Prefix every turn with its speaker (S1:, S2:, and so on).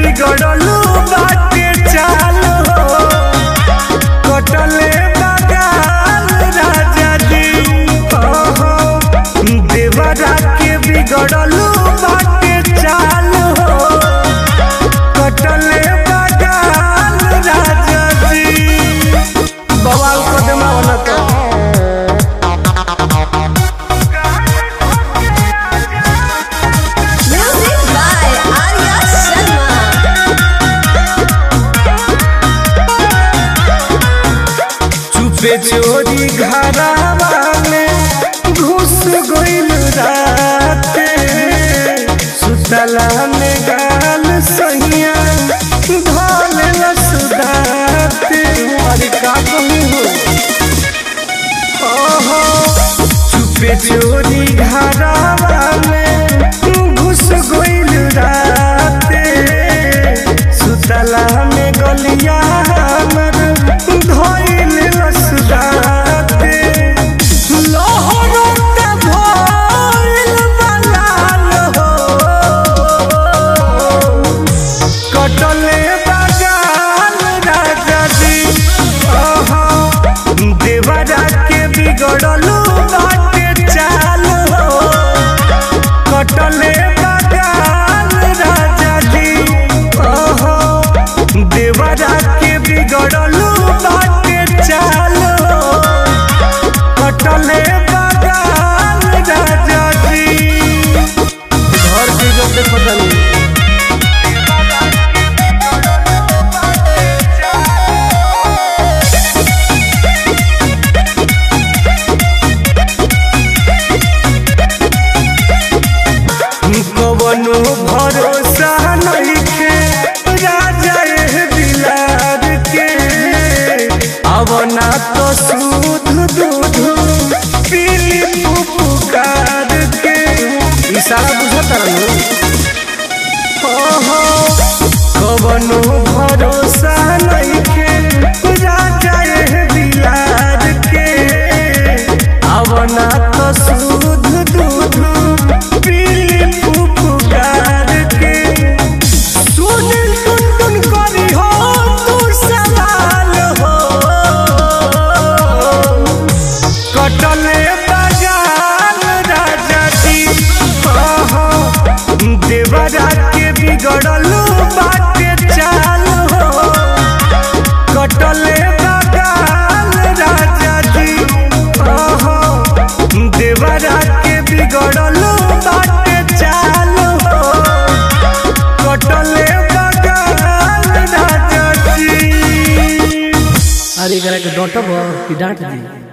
S1: बिगड़लू बाटे चाल हो कटले बगाल राजा जी देवरा के बिगड़लू बाटे चाल हो कटले बगाल राजा जी बवाल कदमा वाला तो चोरी घरावा में घुस गइल राते सुतला में गाल सहिया धोल सुदाते अरे का कहूं हो चुपे चोरी घरावा में घुस गइल राते सुतला में गलिया हमर धोइल सुदाते लोहरत भइल बलाल हो कटले बगाल राजा जी देवरा के बिगड़लू बाटे चाल हो कटले बगाल राजा जी देवरा के बिगड़लू बाटे चाल हो कटले बगाल राजा जी घर की जोते पतली कवनो भरोसा नइखे राजा ए बिलार के अवना तो सूध दूध पीली पुकार के इशारा बुझता हो कवनो भरोसा नइखे राजा ए बिलार के अवना तो सूध दूध पीली पुकार के सुनिल टुन करी हो तू सवाल हो कटले बगाल राजा जी देवरा के बिगड़लू बाटे चाल हो कटले बगाल राजा जी देवरा के बिगड़लू बाटे चाल हो कटले बगाल राजा जी
S2: अरे एकरा के डांटब कि डांट दी।